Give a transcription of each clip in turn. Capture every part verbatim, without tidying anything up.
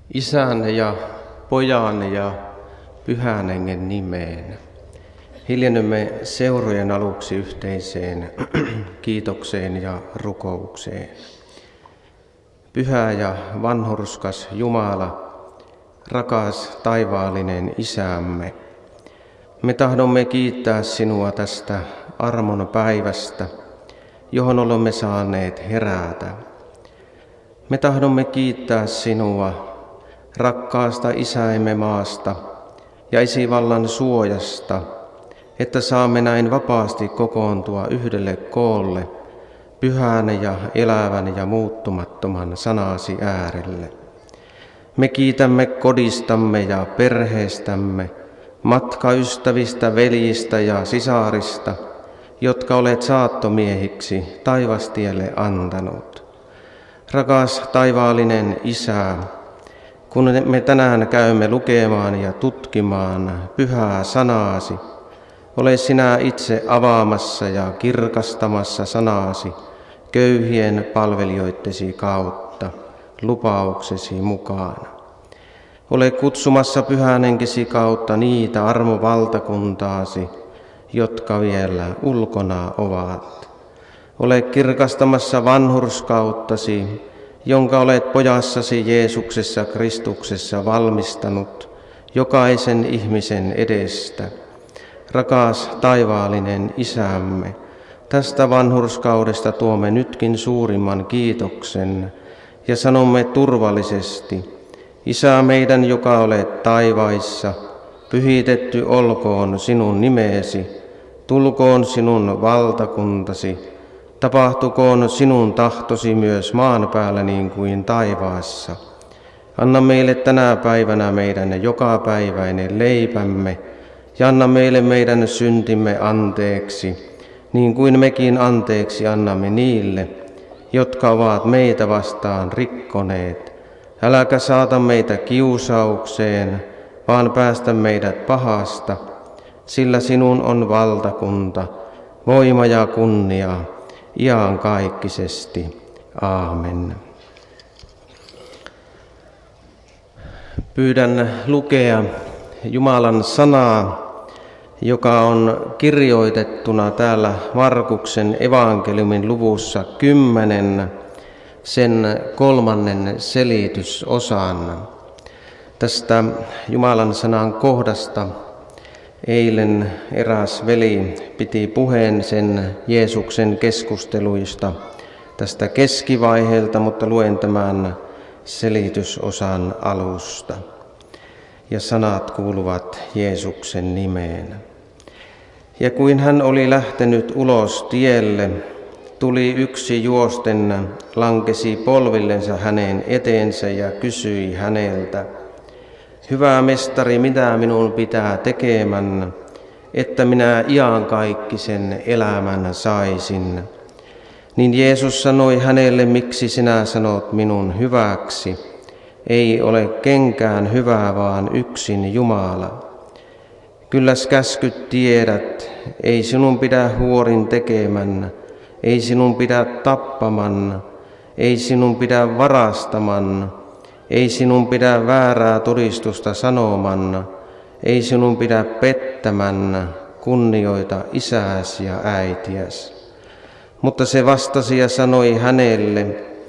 Isän ja Pojan ja Pyhän Hengen nimeen. Hiljennymme seurojen aluksi yhteiseen kiitokseen ja rukoukseen. Pyhä ja vanhurskas Jumala, rakas taivaallinen Isämme, me tahdomme kiittää sinua tästä armon päivästä, johon olemme saaneet herätä. Me tahdomme kiittää sinua rakkaasta isäimme maasta ja esivallan suojasta, että saamme näin vapaasti kokoontua yhdelle koolle, pyhän ja elävän ja muuttumattoman sanasi äärelle. Me kiitämme kodistamme ja perheestämme, matkaystävistä, veljistä ja sisarista, jotka olet saattomiehiksi taivastielle antanut. Rakas taivaallinen Isä, kun me tänään käymme lukemaan ja tutkimaan pyhää sanaasi, ole sinä itse avaamassa ja kirkastamassa sanaasi köyhien palvelijoittesi kautta, lupauksesi mukaan. Ole kutsumassa pyhän henkesi kautta niitä armovaltakuntaasi, jotka vielä ulkona ovat. Ole kirkastamassa vanhurskauttasi, jonka olet pojassasi Jeesuksessa Kristuksessa valmistanut jokaisen ihmisen edestä. Rakas taivaallinen Isämme, tästä vanhurskaudesta tuomme nytkin suurimman kiitoksen ja sanomme turvallisesti: Isä meidän, joka olet taivaissa, pyhitetty olkoon sinun nimesi, tulkoon sinun valtakuntasi, tapahtukoon sinun tahtosi myös maan päällä niin kuin taivaassa. Anna meille tänä päivänä meidän jokapäiväinen leipämme ja anna meille meidän syntimme anteeksi, niin kuin mekin anteeksi annamme niille, jotka ovat meitä vastaan rikkoneet. Äläkä saata meitä kiusaukseen, vaan päästä meidät pahasta, sillä sinun on valtakunta, voima ja kunnia, iankaikkisesti. Aamen. Pyydän lukea Jumalan sanaa, joka on kirjoitettuna täällä Markuksen evankeliumin luvussa kymmenen, sen kolmannen selitysosan. Tästä Jumalan sanan kohdasta eilen eräs veli piti puheen sen Jeesuksen keskusteluista tästä keskivaiheelta, mutta luen tämän selitysosan alusta. Ja sanat kuuluvat Jeesuksen nimeen. Ja kuin hän oli lähtenyt ulos tielle, tuli yksi juosten, lankesi polvillensa hänen eteensä ja kysyi häneltä: Hyvä mestari, mitä minun pitää tekemän, että minä iankaikkisen elämän saisin? Niin Jeesus sanoi hänelle: Miksi sinä sanot minun hyväksi? Ei ole kenkään hyvää, vaan yksin Jumala. Kylläs käskyt tiedät, ei sinun pidä huorin tekemän, ei sinun pidä tappaman, ei sinun pidä varastaman, ei sinun pidä väärää todistusta sanoman, ei sinun pidä pettämän, kunnioita isääsi ja äitiäs. Mutta se vastasi ja sanoi hänelle: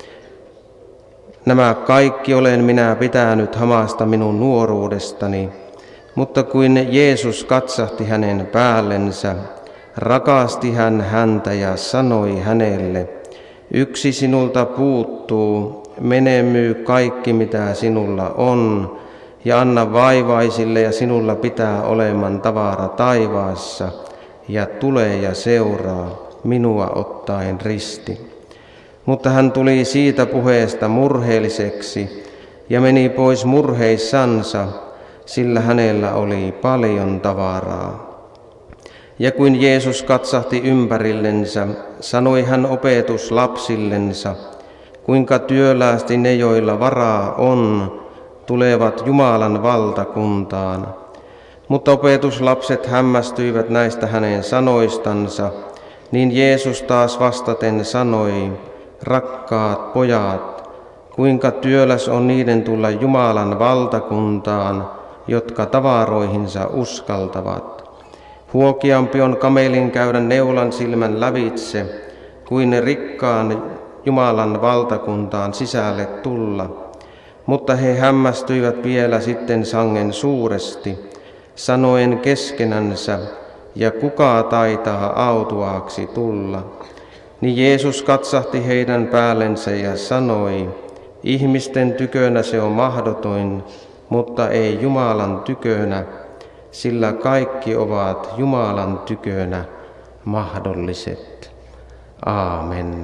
Nämä kaikki olen minä pitänyt hamasta minun nuoruudestani. Mutta kuin Jeesus katsahti hänen päällensä, rakasti hän häntä ja sanoi hänelle: Yksi sinulta puuttuu, mene myy kaikki mitä sinulla on, ja anna vaivaisille, ja sinulla pitää oleman tavara taivaassa, ja tule ja seuraa minua ottaen risti. Mutta hän tuli siitä puheesta murheelliseksi ja meni pois murheissansa, sillä hänellä oli paljon tavaraa. Ja kun Jeesus katsahti ympärillensä, sanoi hän opetuslapsillensa: Kuinka työläästi ne, joilla varaa on, tulevat Jumalan valtakuntaan. Mutta opetuslapset hämmästyivät näistä hänen sanoistansa, niin Jeesus taas vastaten sanoi: Rakkaat pojat, kuinka työläs on niiden tulla Jumalan valtakuntaan, jotka tavaroihinsa uskaltavat. Huokeampi on kamelin käydä neulan silmän lävitse, kuin rikkaan Jumalan valtakuntaan sisälle tulla. Mutta he hämmästyivät vielä sitten sangen suuresti, sanoen keskenänsä, ja kuka taitaa autuaaksi tulla. Niin Jeesus katsahti heidän päällensä ja sanoi, ihmisten tykönä se on mahdoton, mutta ei Jumalan tykönä, sillä kaikki ovat Jumalan tykönä mahdolliset. Aamen.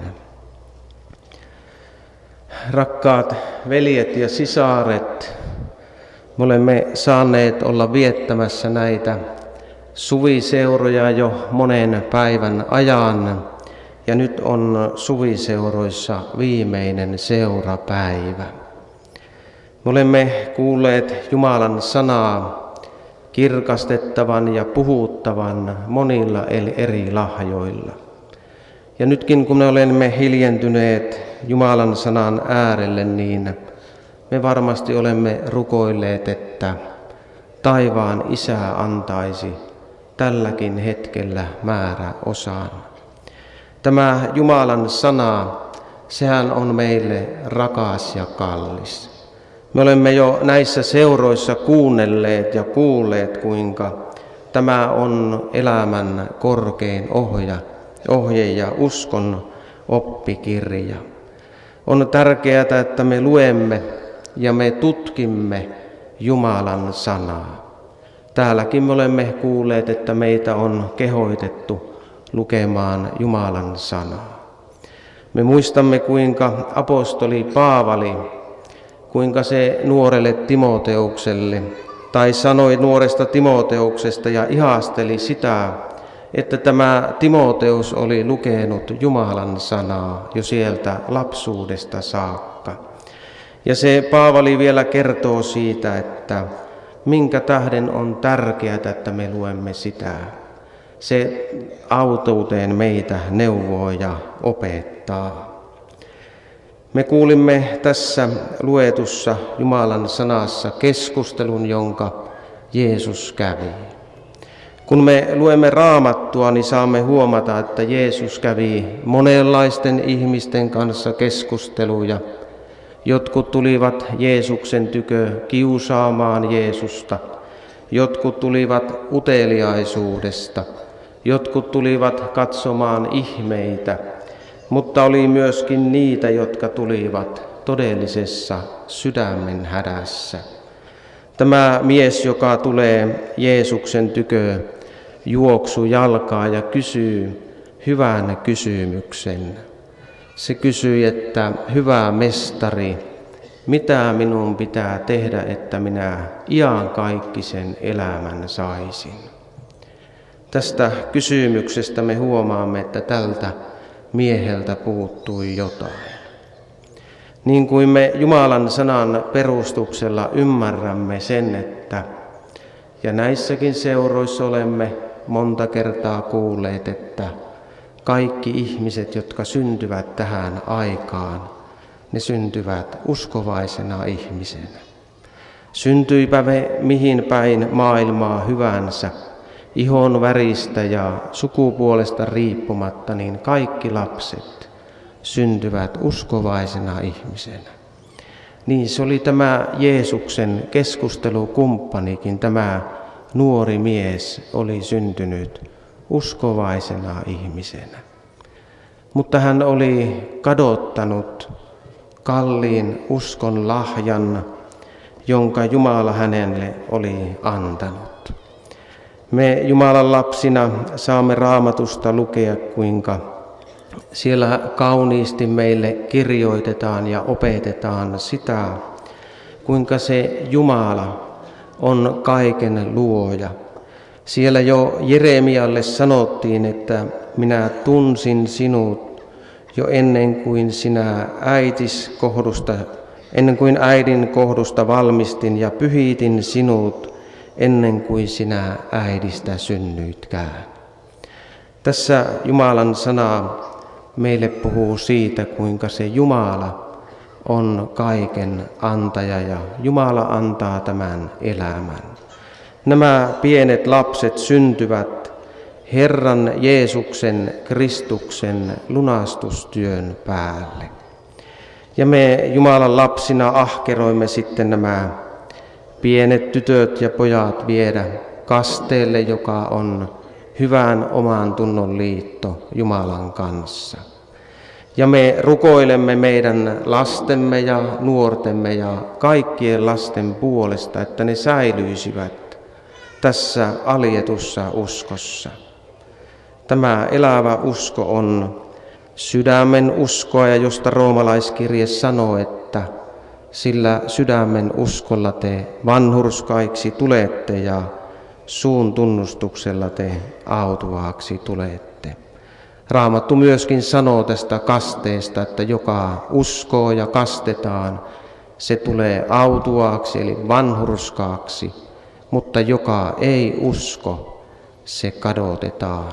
Rakkaat veljet ja sisaret, me olemme saaneet olla viettämässä näitä suviseuroja jo monen päivän ajan, ja nyt on suviseuroissa viimeinen seurapäivä. Me olemme kuulleet Jumalan sanaa kirkastettavan ja puhuttavan monilla eri lahjoilla. Ja nytkin kun me olemme hiljentyneet Jumalan sanan äärelle, niin me varmasti olemme rukoilleet, että taivaan Isä antaisi tälläkin hetkellä määräosan. Tämä Jumalan sana, sehän on meille rakas ja kallis. Me olemme jo näissä seuroissa kuunnelleet ja kuulleet, kuinka tämä on elämän korkein ohja, ohje ja uskon oppikirja. On tärkeää, että me luemme ja me tutkimme Jumalan sanaa. Täälläkin me olemme kuulleet, että meitä on kehoitettu lukemaan Jumalan sanaa. Me muistamme, kuinka apostoli Paavali, kuinka se nuorelle Timoteukselle, tai sanoi nuoresta Timoteuksesta ja ihasteli sitä, että tämä Timoteus oli lukenut Jumalan sanaa jo sieltä lapsuudesta saakka. Ja se Paavali vielä kertoo siitä, että minkä tähden on tärkeää, että me luemme sitä. Se autuuteen meitä neuvoo ja opettaa. Me kuulimme tässä luetussa Jumalan sanassa keskustelun, jonka Jeesus kävi. Kun me luemme Raamattua, niin saamme huomata, että Jeesus kävi monenlaisten ihmisten kanssa keskusteluja. Jotkut tulivat Jeesuksen tykö kiusaamaan Jeesusta, jotkut tulivat uteliaisuudesta, jotkut tulivat katsomaan ihmeitä, mutta oli myöskin niitä, jotka tulivat todellisessa sydämen hädässä. Tämä mies, joka tulee Jeesuksen tykö, juoksu jalkaa ja kysyy hyvän kysymyksen. Se kysyi, että hyvä mestari, mitä minun pitää tehdä, että minä iankaikkisen elämän saisin? Tästä kysymyksestä me huomaamme, että tältä mieheltä puuttui jotain. Niin kuin me Jumalan sanan perustuksella ymmärrämme sen, että ja näissäkin seuroissa olemme monta kertaa kuulleet, että kaikki ihmiset, jotka syntyvät tähän aikaan, ne syntyvät uskovaisena ihmisenä. Syntyipä me mihin päin maailmaa hyvänsä, ihon väristä ja sukupuolesta riippumatta, niin kaikki lapset syntyvät uskovaisena ihmisenä. Niin se oli tämä Jeesuksen keskustelukumppanikin, tämä nuori mies oli syntynyt uskovaisena ihmisenä. Mutta hän oli kadottanut kalliin uskon lahjan, jonka Jumala hänelle oli antanut. Me Jumalan lapsina saamme Raamatusta lukea, kuinka siellä kauniisti meille kirjoitetaan ja opetetaan sitä, kuinka se Jumala on kaiken luoja. Siellä jo Jeremialle sanottiin, että minä tunsin sinut jo ennen kuin sinä äitis kohdusta, ennen kuin äidin kohdusta valmistin ja pyhitin sinut ennen kuin sinä äidistä synnyitkään. Tässä Jumalan sana meille puhuu siitä, kuinka se Jumala on kaiken antaja ja Jumala antaa tämän elämän. Nämä pienet lapset syntyvät Herran Jeesuksen Kristuksen lunastustyön päälle. Ja me Jumalan lapsina ahkeroimme sitten nämä pienet tytöt ja pojat viedä kasteelle, joka on hyvän oman tunnon liitto Jumalan kanssa. Ja me rukoilemme meidän lastemme ja nuortemme ja kaikkien lasten puolesta, että ne säilyisivät tässä aljetussa uskossa. Tämä elävä usko on sydämen uskoa, ja josta roomalaiskirje sanoo, että sillä sydämen uskolla te vanhurskaiksi tulette ja suun tunnustuksella te autuaaksi tulette. Raamattu myöskin sanoo tästä kasteesta, että joka uskoo ja kastetaan, se tulee autuaaksi eli vanhurskaaksi, mutta joka ei usko, se kadotetaan.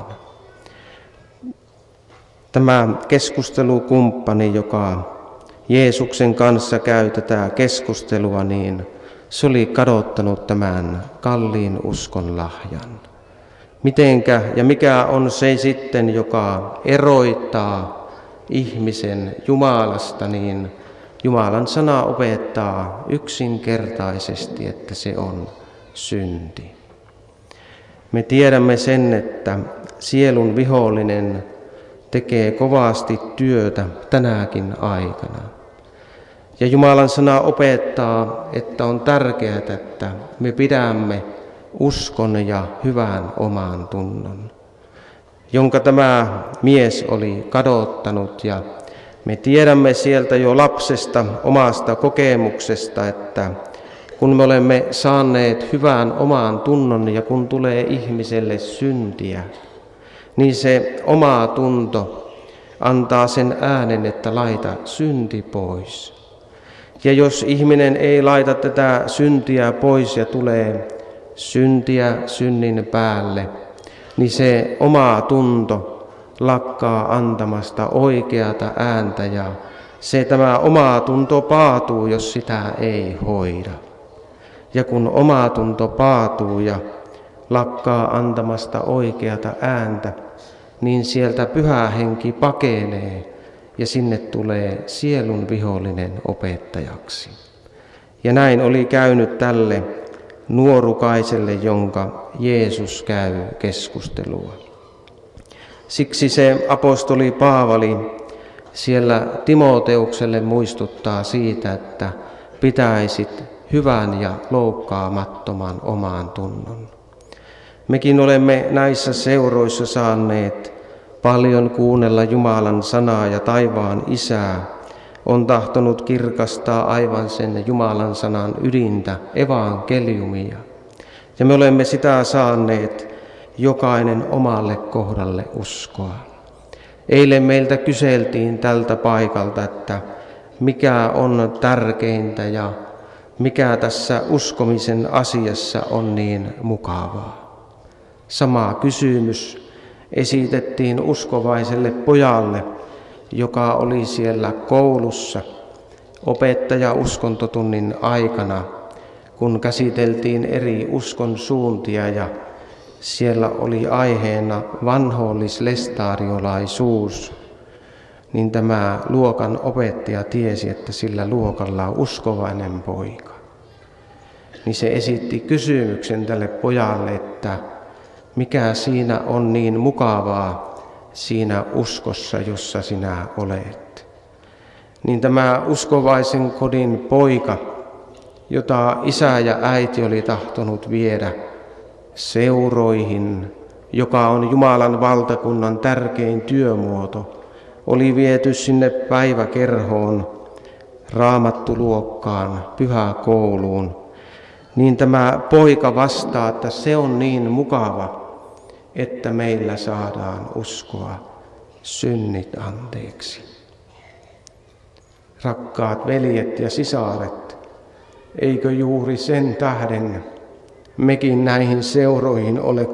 Tämä keskustelukumppani, joka Jeesuksen kanssa käy tätä keskustelua, niin se oli kadottanut tämän kalliin uskon lahjan. Mitenkä ja mikä on se sitten, joka eroittaa ihmisen Jumalasta, niin Jumalan sana opettaa yksinkertaisesti, että se on synti. Me tiedämme sen, että sielun vihollinen tekee kovasti työtä tänäkin aikana. Ja Jumalan sana opettaa, että on tärkeää, että me pidämme uskon ja hyvän oman tunnon, jonka tämä mies oli kadottanut. Ja me tiedämme sieltä jo lapsesta omasta kokemuksesta, että kun me olemme saaneet hyvän oman tunnon ja kun tulee ihmiselle syntiä, niin se oma tunto antaa sen äänen, että laita synti pois. Ja jos ihminen ei laita tätä syntiä pois ja tulee syntiä synnin päälle, niin se oma tunto lakkaa antamasta oikeata ääntä ja se tämä oma tunto paatuu, jos sitä ei hoida. Ja kun oma tunto paatuu ja lakkaa antamasta oikeata ääntä, niin sieltä pyhä henki pakenee ja sinne tulee sielun vihollinen opettajaksi. Ja näin oli käynyt tälle nuorukaiselle, jonka Jeesus käy keskustelua. Siksi se apostoli Paavali siellä Timoteukselle muistuttaa siitä, että pitäisit hyvän ja loukkaamattoman oman tunnon. Mekin olemme näissä seuroissa saaneet paljon kuunnella Jumalan sanaa ja taivaan Isää on tahtonut kirkastaa aivan sen Jumalan sanan ydintä, evankeliumia. Ja me olemme sitä saaneet jokainen omalle kohdalle uskoa. Eilen meiltä kyseltiin tältä paikalta, että mikä on tärkeintä ja mikä tässä uskomisen asiassa on niin mukavaa. Sama kysymys esitettiin uskovaiselle pojalle, joka oli siellä koulussa opettaja uskontotunnin aikana, kun käsiteltiin eri uskon suuntia ja siellä oli aiheena vanhoollislestariolaisuus, niin tämä luokan opettaja tiesi, että sillä luokalla on uskovainen poika. Niin se esitti kysymyksen tälle pojalle, että mikä siinä on niin mukavaa siinä uskossa, jossa sinä olet. Niin tämä uskovaisen kodin poika, jota isä ja äiti oli tahtonut viedä seuroihin, joka on Jumalan valtakunnan tärkein työmuoto, oli viety sinne päiväkerhoon, raamattuluokkaan, pyhäkouluun, niin tämä poika vastaa, että se on niin mukava, että meillä saadaan uskoa synnit anteeksi. Rakkaat veljet ja sisaret, eikö juuri sen tähden mekin näihin seuroihin ole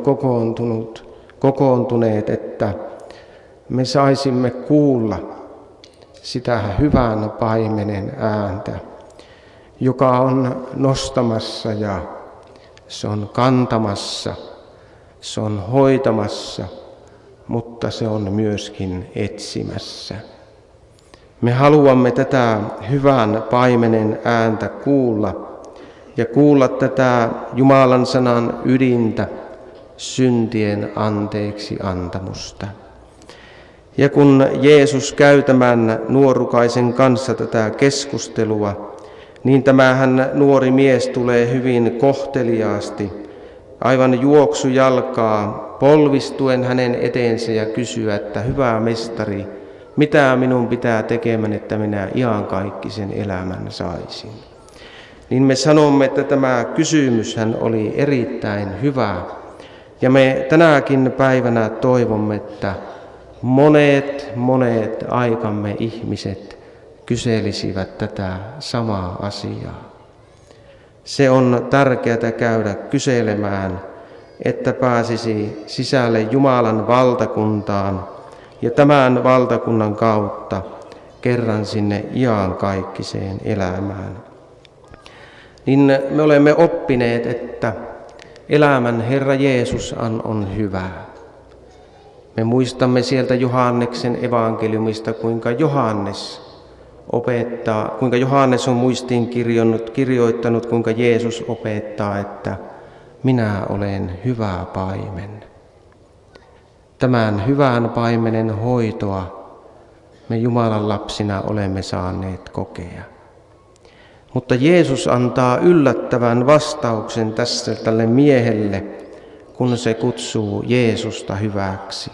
kokoontunut, kokoontuneet, että me saisimme kuulla sitä hyvän paimenen ääntä, joka on nostamassa ja se on kantamassa, se on hoitamassa, mutta se on myöskin etsimässä. Me haluamme tätä hyvän paimenen ääntä kuulla ja kuulla tätä Jumalan sanan ydintä, syntien anteeksi antamusta. Ja kun Jeesus käy tämän nuorukaisen kanssa tätä keskustelua, niin tämähän nuori mies tulee hyvin kohteliaasti, aivan juoksujalkaa, polvistuen hänen eteensä ja kysyä, että hyvä mestari, mitä minun pitää tekemään, että minä iankaikkisen elämän saisin. Niin me sanomme, että tämä kysymyshän oli erittäin hyvä. Ja me tänäkin päivänä toivomme, että monet, monet aikamme ihmiset kyselisivät tätä samaa asiaa. Se on tärkeää käydä kyselemään, että pääsisi sisälle Jumalan valtakuntaan ja tämän valtakunnan kautta kerran sinne iankaikkiseen elämään. Niin me olemme oppineet, että elämän Herra Jeesus on hyvä. Me muistamme sieltä Johanneksen evankeliumista, kuinka Johannes opettaa, kuinka Johannes on muistiin kirjoittanut, kirjoittanut, kuinka Jeesus opettaa, että minä olen hyvä paimen. Tämän hyvän paimenen hoitoa me Jumalan lapsina olemme saaneet kokea. Mutta Jeesus antaa yllättävän vastauksen tässä tälle miehelle, kun se kutsuu Jeesusta hyväksi.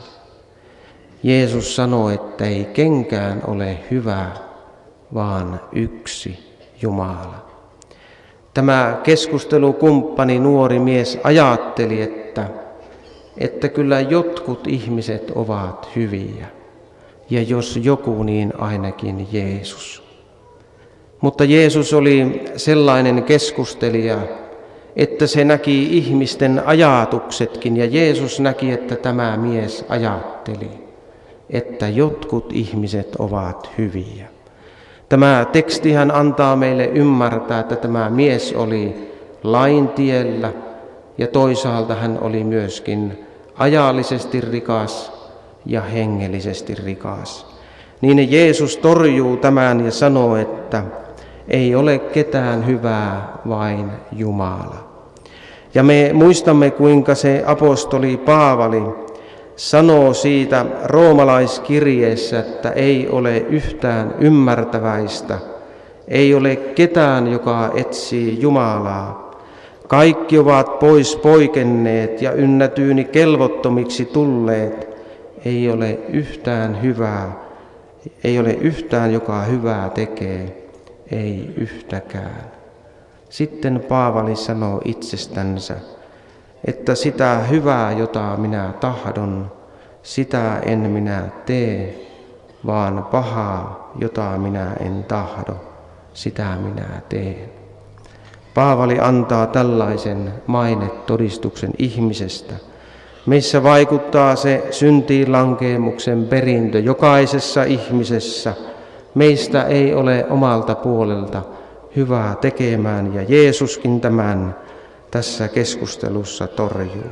Jeesus sanoo, että ei kenkään ole hyvä, vaan yksi Jumala. Tämä keskustelukumppani nuori mies ajatteli, että, että kyllä jotkut ihmiset ovat hyviä, ja jos joku, niin ainakin Jeesus. Mutta Jeesus oli sellainen keskustelija, että se näki ihmisten ajatuksetkin, ja Jeesus näki, että tämä mies ajatteli, että jotkut ihmiset ovat hyviä. Tämä tekstihän antaa meille ymmärtää, että tämä mies oli lain tiellä ja toisaalta hän oli myöskin ajallisesti rikas ja hengellisesti rikas. Niin Jeesus torjuu tämän ja sanoo, että ei ole ketään hyvää, vain Jumala. Ja me muistamme, kuinka se apostoli Paavali sanoo siitä roomalaiskirjeessä, että ei ole yhtään ymmärtäväistä, ei ole ketään, joka etsii Jumalaa. Kaikki ovat pois poikenneet ja ynnätyyni kelvottomiksi tulleet. Ei ole yhtään hyvää, ei ole yhtään, joka hyvää tekee, ei yhtäkään. Sitten Paavali sanoo itsestänsä, että sitä hyvää, jota minä tahdon, sitä en minä tee, vaan pahaa, jota minä en tahdo, sitä minä teen. Paavali antaa tällaisen mainetodistuksen ihmisestä. Meissä vaikuttaa se syntiin lankeemuksen perintö jokaisessa ihmisessä. Meistä ei ole omalta puolelta hyvää tekemään, ja Jeesuskin tämän tässä keskustelussa torjuu.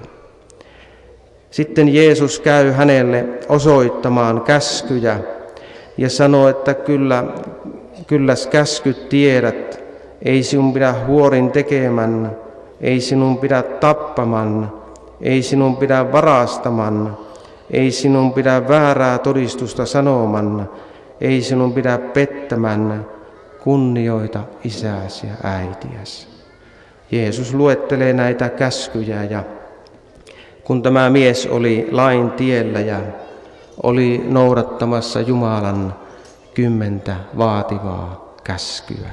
Sitten Jeesus käy hänelle osoittamaan käskyjä ja sanoo, että kyllä, kylläs käskyt tiedät, ei sinun pidä huorin tekemän, ei sinun pidä tappaman, ei sinun pidä varastaman, ei sinun pidä väärää todistusta sanoman, ei sinun pidä pettämän, kunnioita isäsi ja äitiäsi. Jeesus luettelee näitä käskyjä, ja kun tämä mies oli lain tiellä ja oli noudattamassa Jumalan kymmentä vaativaa käskyä.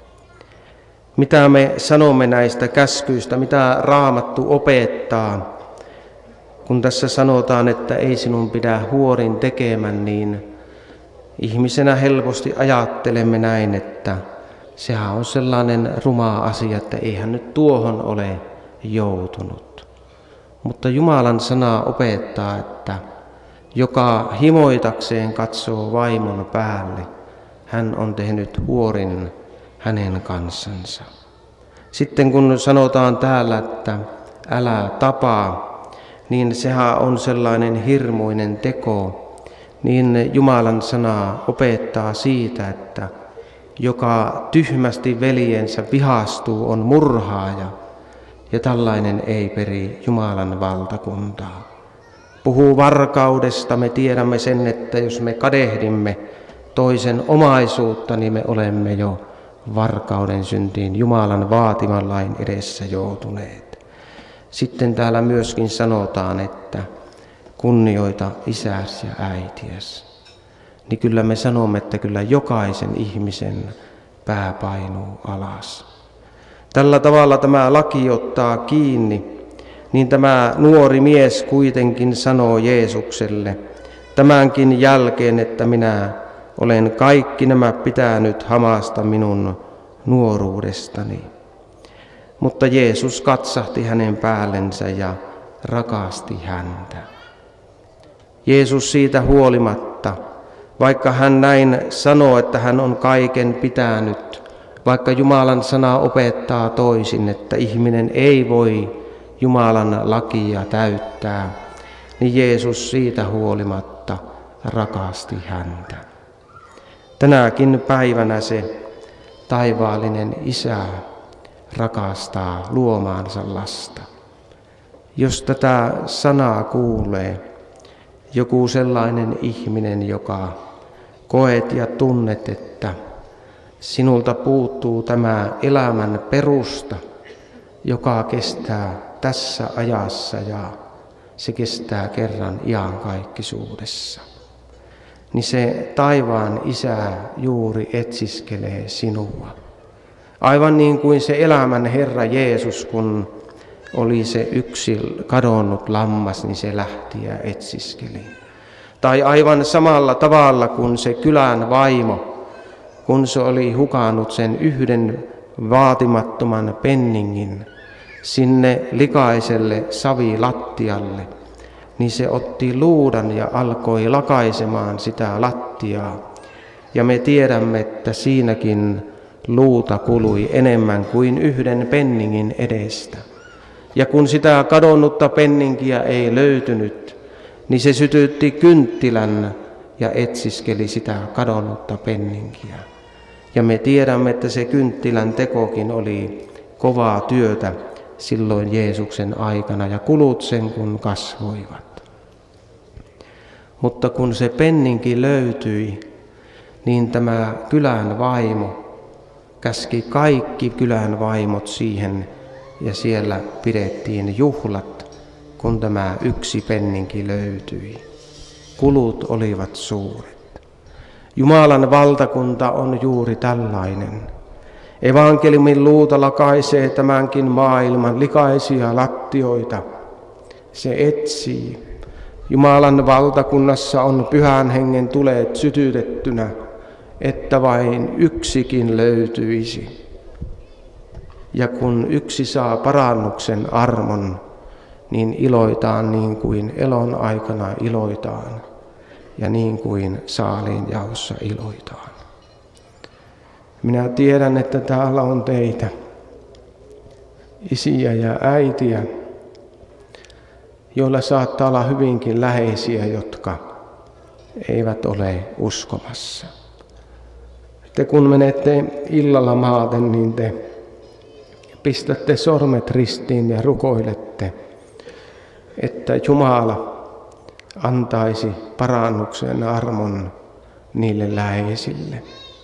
Mitä me sanomme näistä käskyistä, mitä Raamattu opettaa, kun tässä sanotaan, että ei sinun pidä huorin tekemän, niin ihmisenä helposti ajattelemme näin, että sehän on sellainen ruma asia, että eihän nyt tuohon ole joutunut. Mutta Jumalan sana opettaa, että joka himoitakseen katsoo vaimon päälle, hän on tehnyt huorin hänen kanssansa. Sitten kun sanotaan täällä, että älä tapaa, niin sehän on sellainen hirmuinen teko. Niin Jumalan sana opettaa siitä, että joka tyhmästi veljensä vihastuu on murhaaja, ja tällainen ei peri Jumalan valtakuntaa. Puhuu varkaudesta, me tiedämme sen, että jos me kadehdimme toisen omaisuutta, niin me olemme jo varkauden syntiin Jumalan vaatiman lain edessä joutuneet. Sitten täällä myöskin sanotaan, että kunnioita isäsi ja äitiäsi. Niin kyllä me sanomme, että kyllä jokaisen ihmisen pää painuu alas. Tällä tavalla tämä laki ottaa kiinni, niin tämä nuori mies kuitenkin sanoo Jeesukselle tämänkin jälkeen, että minä olen kaikki nämä pitänyt hamasta minun nuoruudestani. Mutta Jeesus katsahti hänen päällensä ja rakasti häntä. Jeesus siitä huolimatta, vaikka hän näin sanoo, että hän on kaiken pitänyt, vaikka Jumalan sana opettaa toisin, että ihminen ei voi Jumalan lakia täyttää, niin Jeesus siitä huolimatta rakasti häntä. Tänäkin päivänä se taivaallinen Isä rakastaa luomaansa lasta. Jos tätä sanaa kuulee joku sellainen ihminen, joka koet ja tunnet, että sinulta puuttuu tämä elämän perusta, joka kestää tässä ajassa ja se kestää kerran iankaikkisuudessa, niin se taivaan Isä juuri etsiskelee sinua. Aivan niin kuin se elämän Herra Jeesus, kun oli se yksi kadonnut lammas, niin se lähti ja etsiskeli. Tai aivan samalla tavalla kuin se kylän vaimo, kun se oli hukannut sen yhden vaatimattoman penningin sinne likaiselle savilattialle, niin se otti luudan ja alkoi lakaisemaan sitä lattiaa. Ja me tiedämme, että siinäkin luuta kului enemmän kuin yhden penningin edestä. Ja kun sitä kadonnutta penninkiä ei löytynyt, niin se sytytti kynttilän ja etsiskeli sitä kadonnutta penninkiä. Ja me tiedämme, että se kynttilän tekokin oli kovaa työtä silloin Jeesuksen aikana ja kulut sen kun kasvoivat. Mutta kun se penninki löytyi, niin tämä kylän vaimo käski kaikki kylän vaimot siihen ja siellä pidettiin juhlat, kun tämä yksi penninki löytyi. Kulut olivat suuret. Jumalan valtakunta on juuri tällainen. Evankeliumin luuta lakaisee tämänkin maailman likaisia lattioita. Se etsii. Jumalan valtakunnassa on pyhän hengen tulet sytytettynä, että vain yksikin löytyisi. Ja kun yksi saa parannuksen armon, niin iloitaan niin kuin elon aikana iloitaan ja niin kuin saaliin jaossa iloitaan. Minä tiedän, että täällä on teitä, isiä ja äitiä, joilla saattaa olla hyvinkin läheisiä, jotka eivät ole uskomassa. Te kun menette illalla maaten, niin te pistätte sormet ristiin ja rukoilette, että Jumala antaisi parannuksen armon niille läheisille.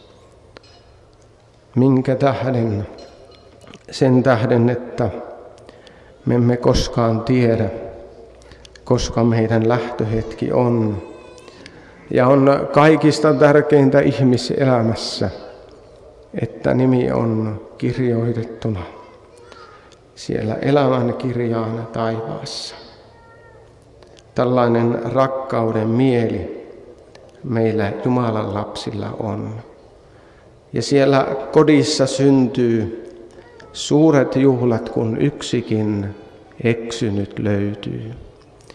Minkä tähden? Sen tähden, että me emme koskaan tiedä, koska meidän lähtöhetki on. Ja on kaikista tärkeintä ihmiselämässä, että nimi on kirjoitettuna siellä elämän kirjaan taivaassa. Tällainen rakkauden mieli meillä Jumalan lapsilla on. Ja siellä kodissa syntyy suuret juhlat, kun yksikin eksynyt löytyy.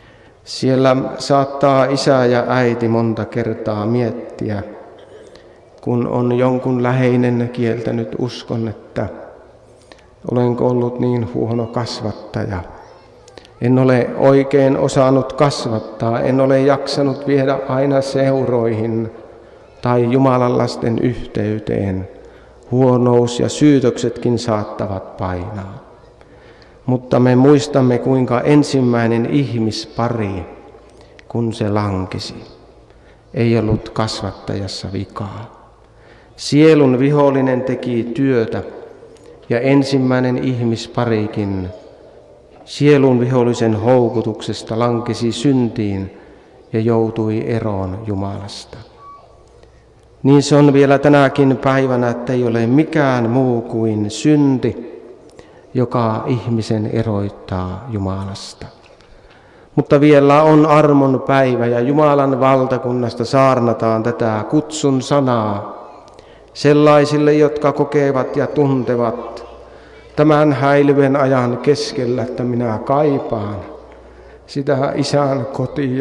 Siellä saattaa isä ja äiti monta kertaa miettiä, kun on jonkun läheinen kieltänyt uskon, että olenko ollut niin huono kasvattaja. En ole oikein osannut kasvattaa, en ole jaksanut viedä aina seuroihin tai Jumalan lasten yhteyteen. Huonous ja syytöksetkin saattavat painaa. Mutta me muistamme, kuinka ensimmäinen ihmispari, kun se lankesi, ei ollut kasvattajassa vikaa. Sielun vihollinen teki työtä ja ensimmäinen ihmisparikin sielun vihollisen houkutuksesta lankesi syntiin ja joutui eroon Jumalasta. Niin se on vielä tänäkin päivänä, että ei ole mikään muu kuin synti, joka ihmisen eroittaa Jumalasta. Mutta vielä on armon päivä ja Jumalan valtakunnasta saarnataan tätä kutsun sanaa sellaisille, jotka kokevat ja tuntevat tämän häilyvän ajan keskellä, että minä kaipaan sitä isän kotia,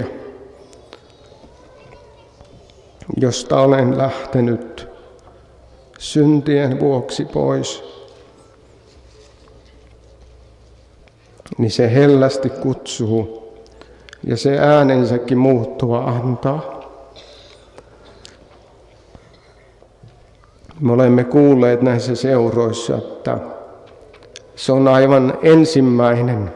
josta olen lähtenyt syntien vuoksi pois. Niin se hellästi kutsuu ja se äänensäkin muuttua antaa. Me olemme kuulleet näissä seuroissa, että se on aivan ensimmäinen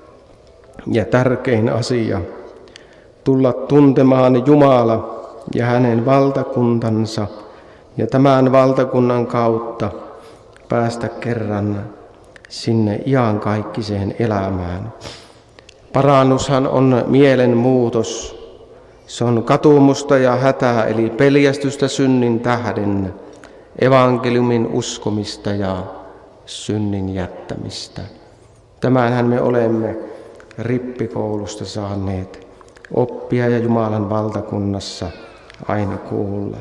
ja tärkein asia tulla tuntemaan Jumala ja hänen valtakuntansa ja tämän valtakunnan kautta päästä kerran sinne iankaikkiseen elämään. Parannushan on mielenmuutos. Se on katumusta ja hätää, eli peljästystä synnin tähden, evankeliumin uskomista ja synnin jättämistä. Tämänhän me olemme rippikoulusta saaneet oppia ja Jumalan valtakunnassa aina kuulla.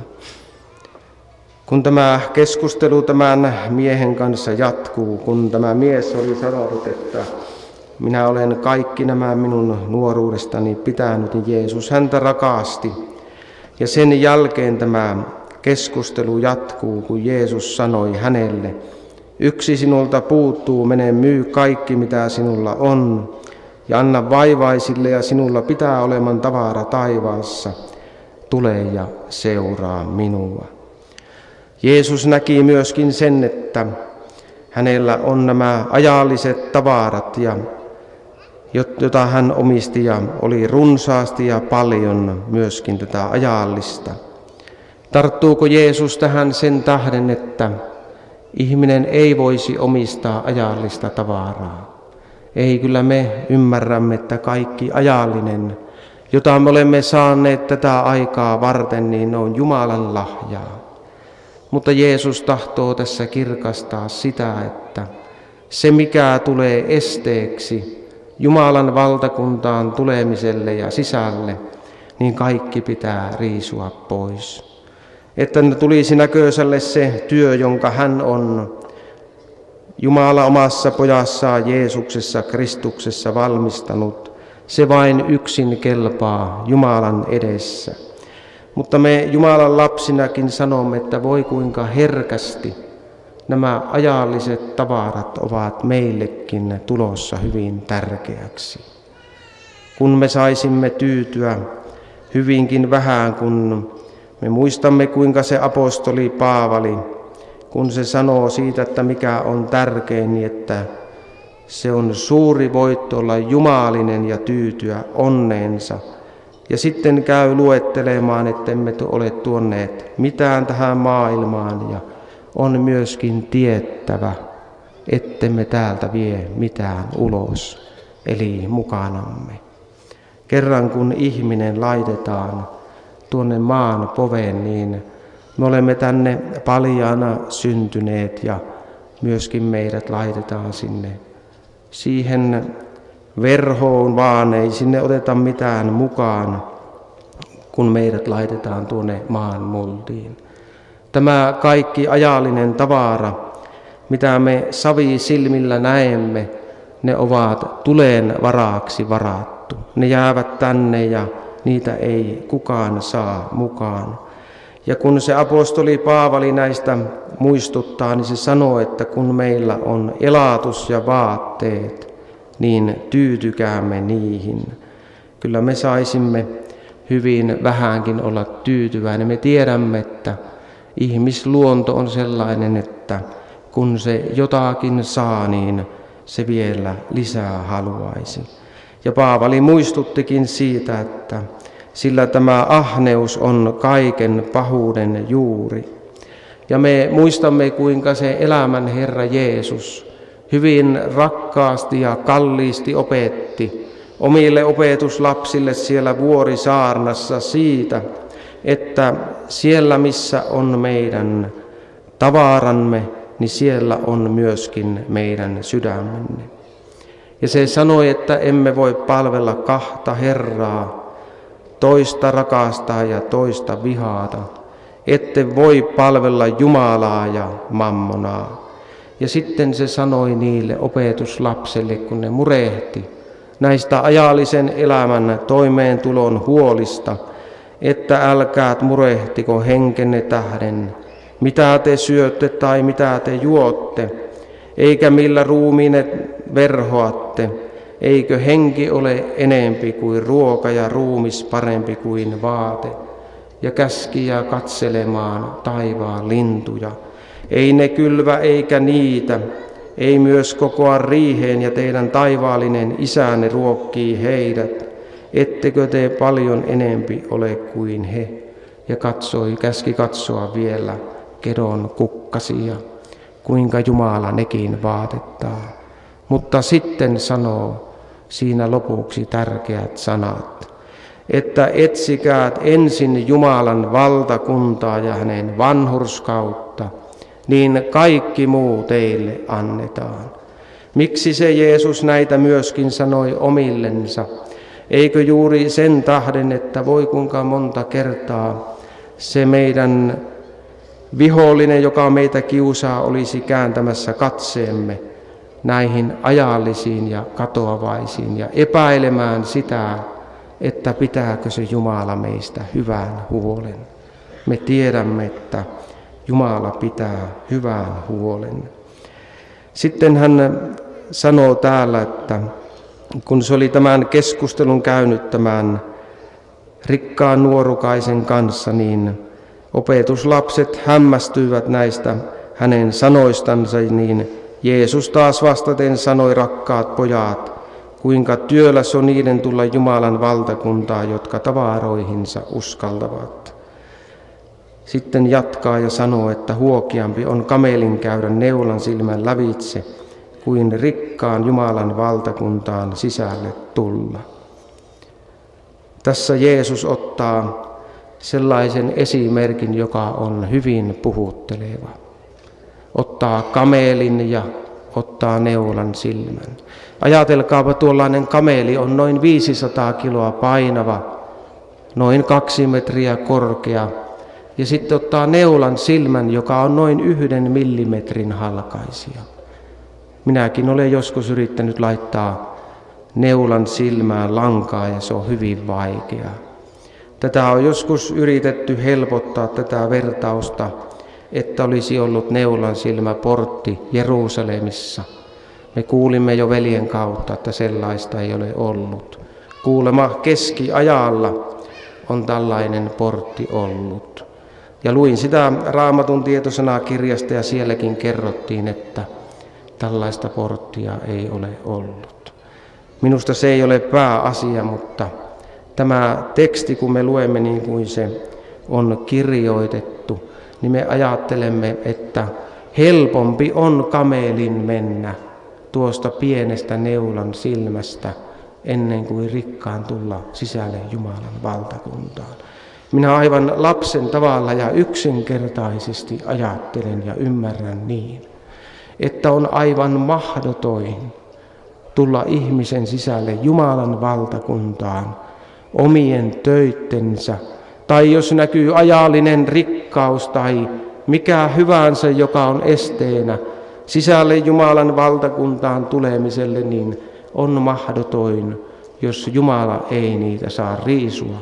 Kun tämä keskustelu tämän miehen kanssa jatkuu, kun tämä mies oli sanonut, että minä olen kaikki nämä minun nuoruudestani pitänyt, niin Jeesus häntä rakasti. Ja sen jälkeen tämä keskustelu jatkuu, kun Jeesus sanoi hänelle, yksi sinulta puuttuu, mene myy kaikki mitä sinulla on, ja anna vaivaisille ja sinulla pitää oleman tavara taivaassa. Tule ja seuraa minua. Jeesus näki myöskin sen, että hänellä on nämä ajalliset tavarat, ja, jota hän omisti, ja oli runsaasti ja paljon myöskin tätä ajallista. Tarttuuko Jeesus tähän sen tähden, että ihminen ei voisi omistaa ajallista tavaraa? Ei, kyllä me ymmärrämme, että kaikki ajallinen, jota me olemme saaneet tätä aikaa varten, niin on Jumalan lahjaa. Mutta Jeesus tahtoo tässä kirkastaa sitä, että se mikä tulee esteeksi Jumalan valtakuntaan tulemiselle ja sisälle, niin kaikki pitää riisua pois. Että tulisi näköiselle se työ, jonka hän on Jumala omassa pojassaan Jeesuksessa Kristuksessa valmistanut, se vain yksin kelpaa Jumalan edessä. Mutta me Jumalan lapsinakin sanomme, että voi kuinka herkästi nämä ajalliset tavarat ovat meillekin tulossa hyvin tärkeäksi. Kun me saisimme tyytyä hyvinkin vähän, kun me muistamme kuinka se apostoli Paavali, kun se sanoo siitä, että mikä on tärkein, niin että se on suuri voitto olla jumalinen ja tyytyä onneensa. Ja sitten käy luettelemaan, että emme ole tuonneet mitään tähän maailmaan ja on myöskin tiettävä, ettemme täältä vie mitään ulos, eli mukanamme. Kerran kun ihminen laitetaan tuonne maan poveen, niin me olemme tänne paljaana syntyneet ja myöskin meidät laitetaan sinne siihen verhoon, vaan ei sinne oteta mitään mukaan, kun meidät laitetaan tuonne maan multiin. Tämä kaikki ajallinen tavara, mitä me savi silmillä näemme, ne ovat tuleen varaaksi varattu. Ne jäävät tänne ja niitä ei kukaan saa mukaan. Ja kun se apostoli Paavali näistä muistuttaa, niin se sanoo, että kun meillä on elatus ja vaatteet, niin tyytykäämme niihin. Kyllä me saisimme hyvin vähänkin olla tyytyväinen. Me tiedämme, että ihmisluonto on sellainen, että kun se jotakin saa, niin se vielä lisää haluaisi. Ja Paavali muistuttikin siitä, että sillä tämä ahneus on kaiken pahuuden juuri. Ja me muistamme, kuinka se elämän Herra Jeesus hyvin rakkaasti ja kalliisti opetti omille opetuslapsille siellä Vuorisaarnassa siitä, että siellä missä on meidän tavaramme, niin siellä on myöskin meidän sydämenne. Ja se sanoi, että emme voi palvella kahta Herraa, toista rakastaa ja toista vihaata. Ette voi palvella Jumalaa ja mammonaa. Ja sitten se sanoi niille opetuslapsille, kun ne murehti näistä ajallisen elämän toimeentulon huolista, että älkäät murehtiko henkenne tähden, mitä te syötte tai mitä te juotte, eikä millä ruumiine verhoatte, eikö henki ole enempi kuin ruoka ja ruumis parempi kuin vaate, ja käskiä katselemaan taivaan lintuja. Ei ne kylvä eikä niitä, ei myös kokoa riiheen, ja teidän taivaallinen isänne ruokkii heidät. Ettekö te paljon enempi ole kuin he? Ja katsoi, käski katsoa vielä kedon kukkasia, kuinka Jumala nekin vaatettaa. Mutta sitten sanoo siinä lopuksi tärkeät sanat, että etsikäät ensin Jumalan valtakuntaa ja hänen vanhurskautta, niin kaikki muu teille annetaan. Miksi se Jeesus näitä myöskin sanoi omillensa? Eikö juuri sen tähden, että voi kuinka monta kertaa se meidän vihollinen, joka meitä kiusaa, olisi kääntämässä katseemme näihin ajallisiin ja katoavaisiin ja epäilemään sitä, että pitääkö se Jumala meistä hyvän huolen. Me tiedämme, että Jumala pitää hyvän huolen. Sitten hän sanoo täällä, että kun se oli tämän keskustelun käynyt tämän rikkaan nuorukaisen kanssa, niin opetuslapset hämmästyivät näistä hänen sanoistansa, niin Jeesus taas vastaten sanoi, rakkaat pojat, kuinka työläs on niiden tulla Jumalan valtakuntaa, jotka tavaroihinsa uskaltavat. Sitten jatkaa ja sanoo, että huokeampi on kamelin käydä neulan silmän lävitse, kuin rikkaan Jumalan valtakuntaan sisälle tulla. Tässä Jeesus ottaa sellaisen esimerkin, joka on hyvin puhutteleva. Ottaa kamelin ja ottaa neulan silmän. Ajatelkaapa, tuollainen kameli on noin viisisataa kiloa painava, noin kaksi metriä korkea, ja sitten ottaa neulan silmän, joka on noin yhden millimetrin halkaisia. Minäkin olen joskus yrittänyt laittaa neulan silmään lankaa, ja se on hyvin vaikeaa. Tätä on joskus yritetty helpottaa tätä vertausta, että olisi ollut neulan silmä portti Jerusalemissa. Me kuulimme jo veljen kautta, että sellaista ei ole ollut. Kuulemma keskiajalla on tällainen portti ollut. Ja luin sitä Raamatun tietosanakirjasta ja sielläkin kerrottiin, että tällaista porttia ei ole ollut. Minusta se ei ole pääasia, mutta tämä teksti, kun me luemme niin kuin se on kirjoitettu, niin me ajattelemme, että helpompi on kamelin mennä tuosta pienestä neulan silmästä ennen kuin rikkaan tulla sisälle Jumalan valtakuntaan. Minä aivan lapsen tavalla ja yksinkertaisesti ajattelen ja ymmärrän niin, että on aivan mahdotoin tulla ihmisen sisälle Jumalan valtakuntaan omien töittensä, tai jos näkyy ajallinen rikkaus tai mikä hyvänsä, joka on esteenä sisälle Jumalan valtakuntaan tulemiselle, niin on mahdotoin, jos Jumala ei niitä saa riisua.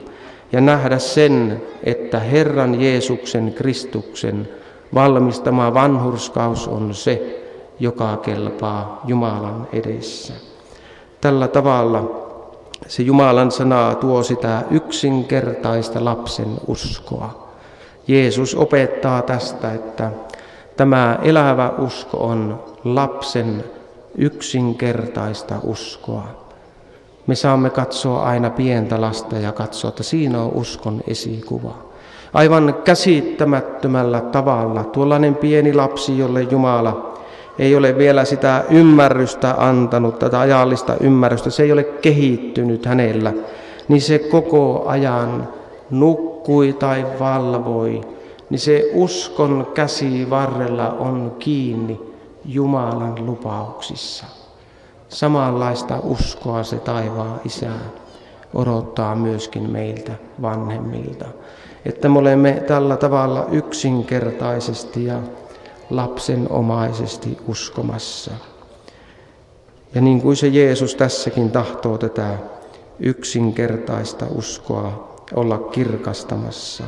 ja nähdä sen, että Herran Jeesuksen Kristuksen valmistama vanhurskaus on se, joka kelpaa Jumalan edessä. Tällä tavalla se Jumalan sana tuo sitä yksinkertaista lapsen uskoa. Jeesus opettaa tästä, että tämä elävä usko on lapsen yksinkertaista uskoa. Me saamme katsoa aina pientä lasta ja katsoa, että siinä on uskon esikuva. Aivan käsittämättömällä tavalla tuollainen pieni lapsi, jolle Jumala ei ole vielä sitä ymmärrystä antanut, tätä ajallista ymmärrystä, se ei ole kehittynyt hänellä, niin se koko ajan nukkui tai valvoi, niin se uskon käsi varrella on kiinni Jumalan lupauksissa. Samanlaista uskoa se taivaan Isä odottaa myöskin meiltä vanhemmilta, että me olemme tällä tavalla yksinkertaisesti ja lapsenomaisesti uskomassa. Ja niin kuin se Jeesus tässäkin tahtoo tätä yksinkertaista uskoa olla kirkastamassa.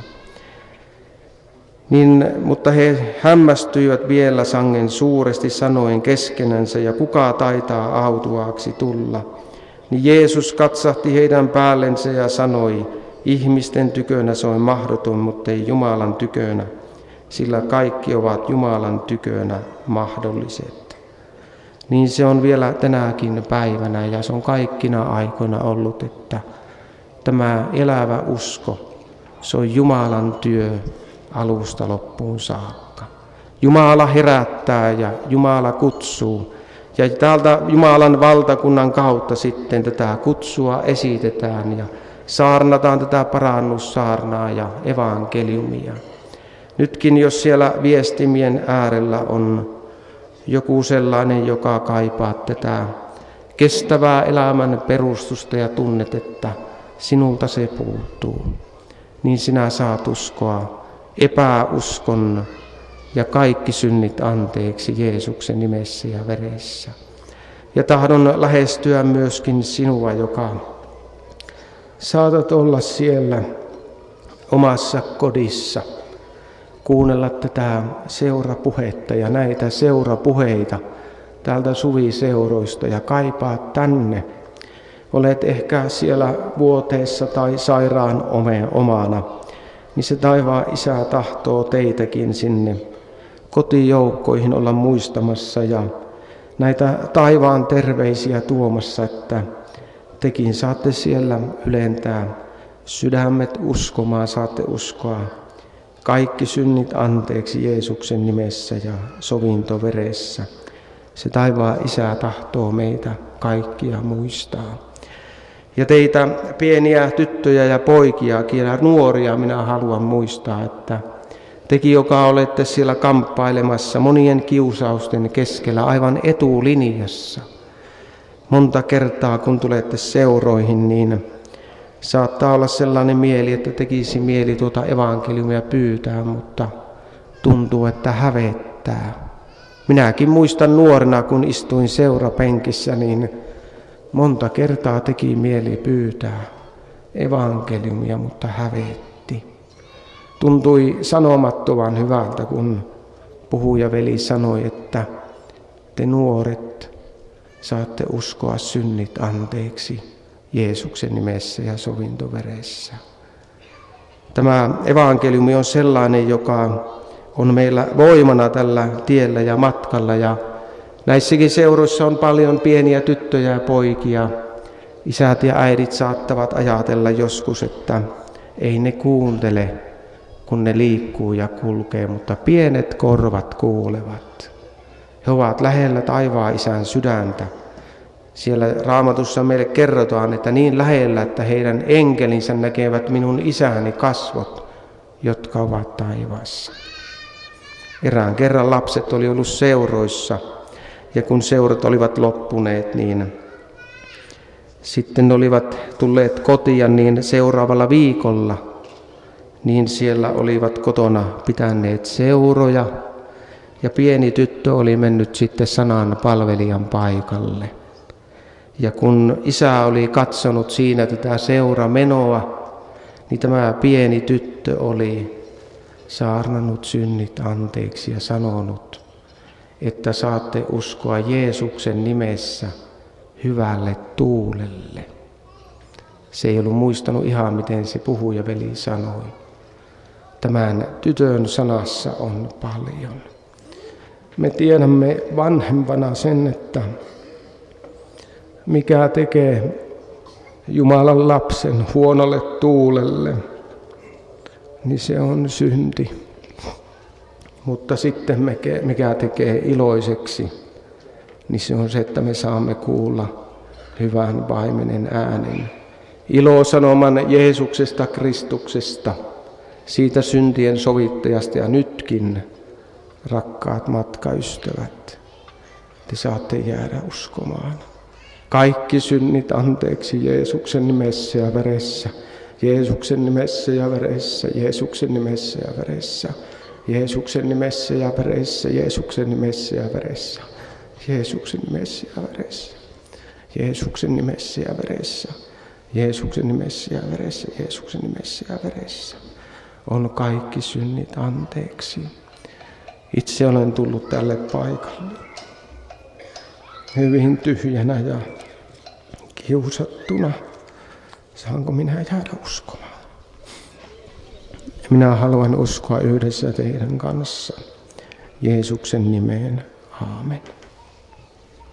Niin, mutta he hämmästyivät vielä sangen suuresti sanoen keskenänsä, ja kuka taitaa autuaaksi tulla. Niin Jeesus katsahti heidän päällensä ja sanoi, ihmisten tykönä se on mahdoton, mutta ei Jumalan tykönä, sillä kaikki ovat Jumalan tykönä mahdolliset. Niin se on vielä tänäkin päivänä ja se on kaikkina aikoina ollut, että tämä elävä usko, se on Jumalan työ alusta loppuun saakka. Jumala herättää ja Jumala kutsuu. Ja täältä Jumalan valtakunnan kautta sitten tätä kutsua esitetään ja saarnataan tätä parannussaarnaa ja evankeliumia. Nytkin jos siellä viestimien äärellä on joku sellainen, joka kaipaa tätä kestävää elämän perustusta ja tunnet, että sinulta se puuttuu, niin sinä saat uskoa epäuskon ja kaikki synnit anteeksi Jeesuksen nimessä ja veressä. Ja tahdon lähestyä myöskin sinua, joka saatat olla siellä omassa kodissa, kuunnella tätä seurapuhetta ja näitä seurapuheita täältä suviseuroista ja kaipaa tänne. Olet ehkä siellä vuoteessa tai sairaan omana, niin se taivaan Isä tahtoo teitäkin sinne kotijoukkoihin olla muistamassa ja näitä taivaan terveisiä tuomassa, että tekin saatte siellä ylentää sydämet uskomaan, saatte uskoa kaikki synnit anteeksi Jeesuksen nimessä ja sovintoveressä. Se taivaan Isä tahtoo meitä kaikkia muistaa. Ja teitä pieniä tyttöjä ja poikiakin ja nuoria minä haluan muistaa, että tekin, joka olette siellä kamppailemassa monien kiusausten keskellä aivan etulinjassa. Monta kertaa kun tulette seuroihin, niin saattaa olla sellainen mieli, että tekisi mieli tuota evankeliumia pyytää, mutta tuntuu, että hävettää. Minäkin muistan nuorena, kun istuin seurapenkissä, niin monta kertaa teki mieli pyytää evankeliumia, mutta hävetti. Tuntui sanomattoman hyvältä, kun puhujaveli sanoi, että te nuoret saatte uskoa synnit anteeksi Jeesuksen nimessä ja sovintoveressä. Tämä evankeliumi on sellainen, joka on meillä voimana tällä tiellä ja matkalla. Ja näissäkin seuroissa on paljon pieniä tyttöjä ja poikia. Isät ja äidit saattavat ajatella joskus, että ei ne kuuntele, kun ne liikkuu ja kulkee, mutta pienet korvat kuulevat. He ovat lähellä taivaan Isän sydäntä. Siellä Raamatussa meille kerrotaan, että niin lähellä, että heidän enkelinsä näkevät minun isäni kasvot, jotka ovat taivaassa. Erään kerran lapset oli ollut seuroissa, ja kun seurat olivat loppuneet, niin sitten olivat tulleet kotiin, niin seuraavalla viikolla, niin siellä olivat kotona pitäneet seuroja, ja pieni tyttö oli mennyt sitten sanan palvelijan paikalle. Ja kun isä oli katsonut siinä tätä seuramenoa, niin tämä pieni tyttö oli saarnannut synnit anteeksi ja sanonut, että saatte uskoa Jeesuksen nimessä hyvälle tuulelle. Se ei ollut muistanut ihan, miten se puhujaveli sanoi. Tämän tytön sanassa on paljon. Me tiedämme vanhempana sen, että mikä tekee Jumalan lapsen huonolle tuulelle, niin se on synti. Mutta sitten mikä tekee iloiseksi, niin se on se, että me saamme kuulla hyvän paimenen äänen. Ilosanoman Jeesuksesta Kristuksesta, siitä syntien sovittajasta ja nytkin, rakkaat matkaystävät, te saatte jäädä uskomaan. Kaikki synnit anteeksi Jeesuksen nimessä ja veressä, Jeesuksen nimessä ja veressä, Jeesuksen nimessä ja veressä, Jeesuksen nimessä ja veressä, Jeesuksen nimessä ja veressä, Jeesuksen nimessä ja veressä, Jeesuksen nimessä ja veressä, Jeesuksen nimessä ja veressä, Jeesuksen nimessä ja veressä. On kaikki synnit anteeksi. Itse olen tullut tälle paikalle hyvin tyhjänä ja kiusattuna. Saanko minä jäädä uskomaan? Minä haluan uskoa yhdessä teidän kanssa Jeesuksen nimeen. Aamen.